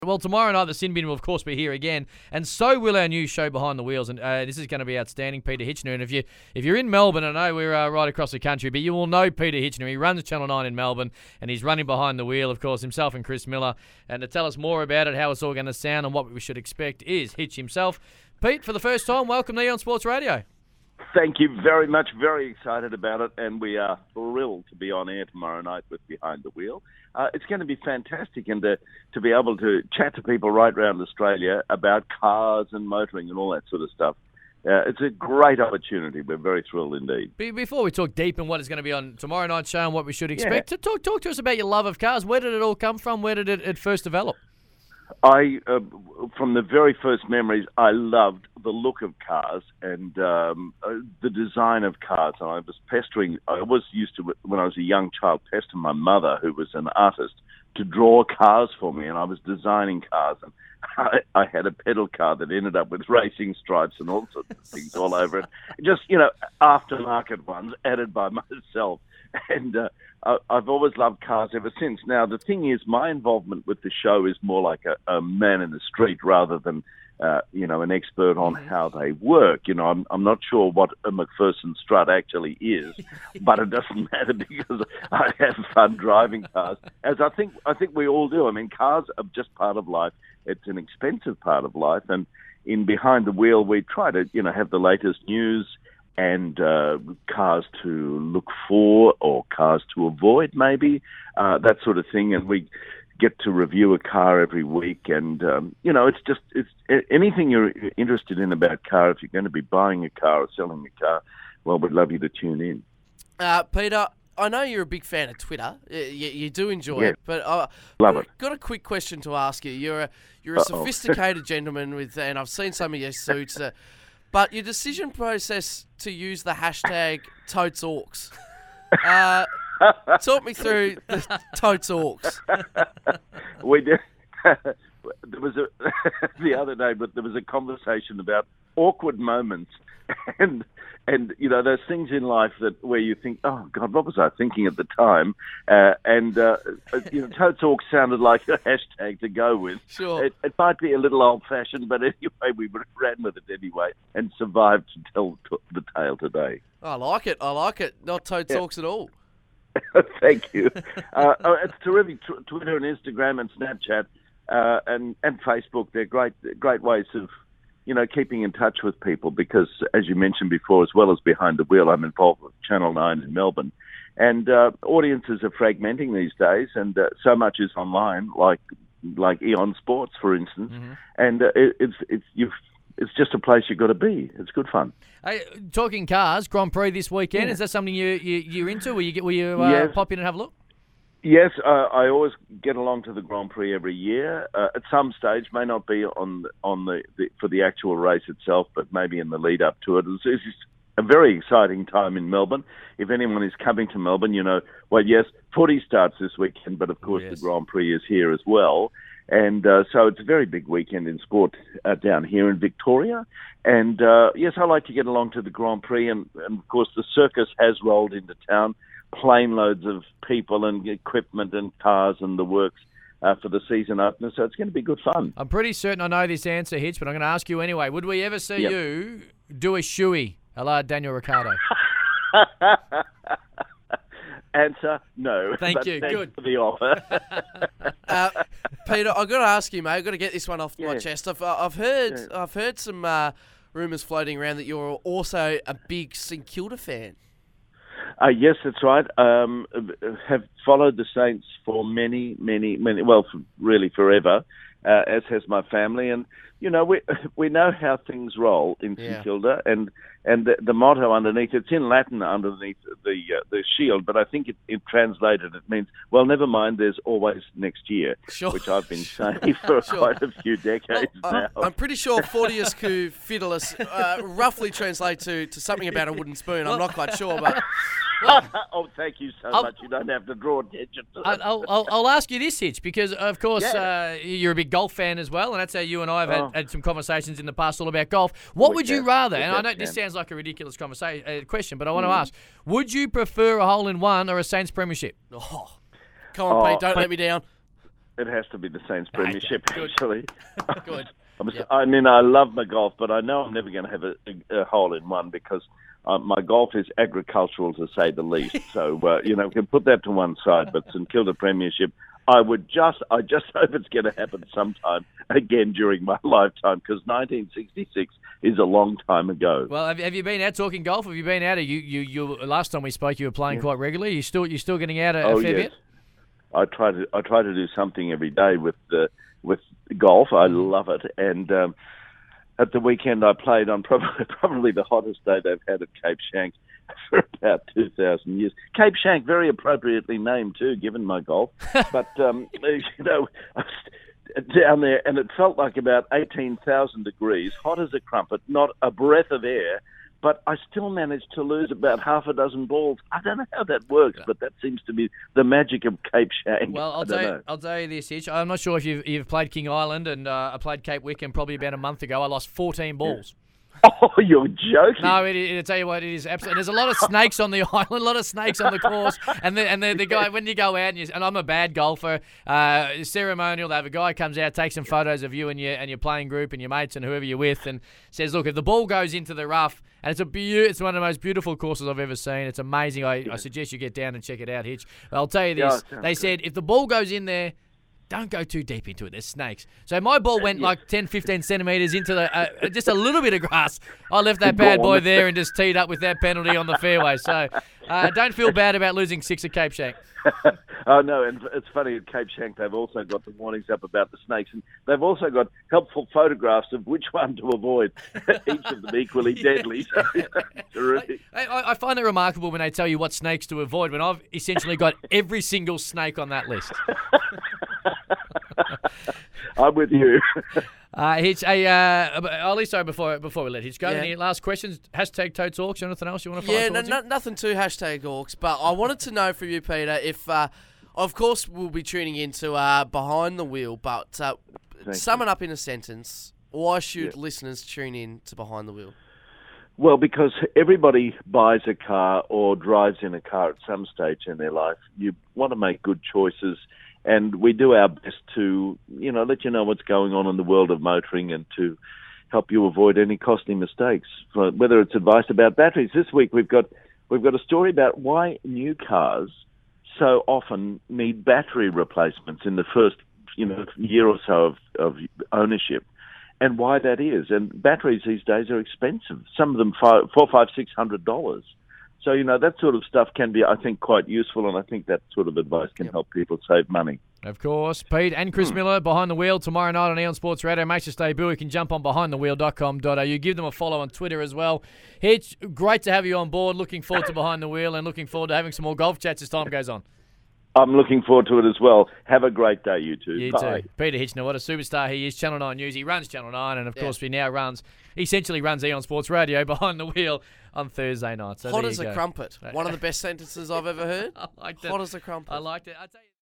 Well, tomorrow night the Sin Bin will of course be here again, and so will our new show Behind the Wheels, and this is going to be outstanding. Peter Hitchener, and if you're in Melbourne, I know we're right across the country, but you will know Peter Hitchener. He runs Channel 9 in Melbourne, and he's running Behind the Wheel, of course, himself and Chris Miller. And to tell us more about it, how it's all going to sound, and what we should expect is Hitch himself. Pete, for the first time, welcome to Eon Sports Radio. Thank you very much. Very excited about it, and we are thrilled to be on air tomorrow night with Behind the Wheel. It's going to be fantastic, and to be able to chat to people right around Australia about cars and motoring and all that sort of stuff. It's a great opportunity. We're very thrilled indeed. Before we talk deep on what is going to be on tomorrow night's show and what we should expect, talk to us about your love of cars. Where did it all come from? Where did it first develop? From the very first memories, I loved the look of cars and the design of cars. And I was used to, when I was a young child, pester my mother, who was an artist, to draw cars for me. And I was designing cars. And I had a pedal car that ended up with racing stripes and all sorts of things all over it. Just, aftermarket ones added by myself. And I've always loved cars ever since. Now, the thing is, my involvement with the show is more like a man in the street rather than, an expert on how they work. I'm not sure what a McPherson strut actually is, but it doesn't matter because I have fun driving cars, as I think we all do. I mean, cars are just part of life. It's an expensive part of life. And in Behind the Wheel, we try to, have the latest news and cars to look for or cars to avoid, maybe, that sort of thing. And we get to review a car every week. And, it's anything you're interested in about car. If you're going to be buying a car or selling a car, well, we'd love you to tune in. Peter, I know you're a big fan of Twitter. You do enjoy it, but love it. Got a quick question to ask you. You're a sophisticated gentleman and I've seen some of your suits. But your decision process to use the hashtag ToTesAuks. Talk me through the ToTesAuks. We did. There was the other day, but there was a conversation about awkward moments, and those things in life where you think, oh God, what was I thinking at the time? ToTesAuks sounded like a hashtag to go with. Sure. It might be a little old-fashioned, but anyway, we ran with it anyway and survived to tell the tale today. I like it. Not ToTesAuks at all. Thank you. It's terrific. Twitter and Instagram and Snapchat and Facebook, they're great ways of keeping in touch with people because, as you mentioned before, as well as Behind the Wheel, I'm involved with Channel 9 in Melbourne. And audiences are fragmenting these days, and so much is online, like Eon Sports, for instance. Mm-hmm. And it's just a place you've got to be. It's good fun. Hey, talking cars, Grand Prix this weekend, is that something you're into? Will you pop in and have a look? Yes, I always get along to the Grand Prix every year. At some stage, may not be on the for the actual race itself, but maybe in the lead up to it. It's a very exciting time in Melbourne. If anyone is coming to Melbourne, yes, footy starts this weekend, but of course the Grand Prix is here as well. And so it's a very big weekend in sport down here in Victoria. And yes, I like to get along to the Grand Prix, and of course the circus has rolled into town. Plane loads of people and equipment and cars and the works for the season opener, so it's going to be good fun. I'm pretty certain I know this answer, Hitch, but I'm going to ask you anyway. Would we ever see you do a shoey, a la Daniel Ricciardo? Answer, no. Thank you. Thanks Good for the offer. Peter, I've got to ask you, mate. I've got to get this one off my chest. I've heard some rumours floating around that you're also a big St Kilda fan. Yes, that's right. Have followed the Saints for many, really forever, as has my family. And, we know how things roll in St Kilda. And the motto underneath, it's in Latin underneath the shield, but I think it translated, it means, well, never mind, there's always next year, which I've been saying for quite a few decades now. I'm pretty sure Fortius Q Fidelis roughly translates to something about a wooden spoon. I'm not quite sure, but... Oh, thank you so much. You don't have to draw attention to it. I'll ask you this, Hitch, because, of course, you're a big golf fan as well, and that's how you and I have had some conversations in the past all about golf. What would you rather, and I know this sounds like a ridiculous question, but I want to ask, would you prefer a hole-in-one or a Saints premiership? Oh, come on, Pete, don't let me down. It has to be the Saints Premiership, Good. actually. Good. I mean, I love my golf, but I know I'm never going to have a hole in one because my golf is agricultural, to say the least. So, we can put that to one side. But St Kilda Premiership, I just hope it's going to happen sometime again during my lifetime, because 1966 is a long time ago. Well, have you been out talking golf? Have you been out? You last time we spoke, you were playing quite regularly. You still getting out a fair bit? I try to do something every day with golf. I love it, and at the weekend I played on probably the hottest day they've had at Cape Schanck for about 2,000 years. Cape Schanck, very appropriately named too, given my golf. But I was down there, and it felt like about 18,000 degrees, hot as a crumpet, not a breath of air. But I still managed to lose about half a dozen balls. I don't know how that works, but that seems to be the magic of Cape Schanck. Well, I'll tell you this, Hitch. I'm not sure if you've played King Island, and I played Cape Wickham probably about a month ago. I lost 14 balls. Oh, you're joking. No, I tell you what, it is absolutely. There's a lot of snakes on the island, a lot of snakes on the course, and the guy, when you go out and I'm a bad golfer, ceremonial. They have a guy comes out, takes some photos of you and your playing group and your mates and whoever you're with, and says, look, if the ball goes into the rough, and it's one of the most beautiful courses I've ever seen. It's amazing. I suggest you get down and check it out, Hitch. But I'll tell you this: they said if the ball goes in there, don't go too deep into it. There's snakes. So my ball went like 10, 15 centimetres into just a little bit of grass. I left that bad boy there and just teed up with that penalty on the fairway. So don't feel bad about losing 6 at Cape Schanck. Oh, no, and it's funny, at Cape Schanck they've also got the warnings up about the snakes, and they've also got helpful photographs of which one to avoid, each of them equally deadly. So, terrific. I find it remarkable when they tell you what snakes to avoid, when I've essentially got every single snake on that list. I'm with you. Hitch, Ollie, sorry, before we let Hitch go, any last questions? Hashtag Totes Orcs, anything else you want to find? Yeah, nothing to hashtag Orcs, but I wanted to know from you, Peter, if, of course, we'll be tuning into Behind the Wheel, but sum it up in a sentence. Why should listeners tune in to Behind the Wheel? Well, because everybody buys a car or drives in a car at some stage in their life. You want to make good choices, and we do our best to, let you know what's going on in the world of motoring and to help you avoid any costly mistakes. Whether it's advice about batteries. This week we've got a story about why new cars so often need battery replacements in the first, year or so of ownership, and why that is. And batteries these days are expensive. Some of them $400-$600. So, that sort of stuff can be, I think, quite useful, and I think that sort of advice can help people save money. Of course. Pete and Chris Miller, Behind the Wheel, tomorrow night on Eon Sports Radio. Makes your debut. You can jump on behindthewheel.com.au. Give them a follow on Twitter as well. Hitch, great to have you on board. Looking forward to Behind the Wheel and looking forward to having some more golf chats as time goes on. I'm looking forward to it as well. Have a great day, you two. You Bye. too. Peter Hitchner, what a superstar he is. Channel 9 News. He runs Channel 9, and of course he now essentially runs Eon Sports Radio Behind the Wheel on Thursday night. So hot as a crumpet. One of the best sentences I've ever heard. I liked it. Hot as a crumpet. I liked it.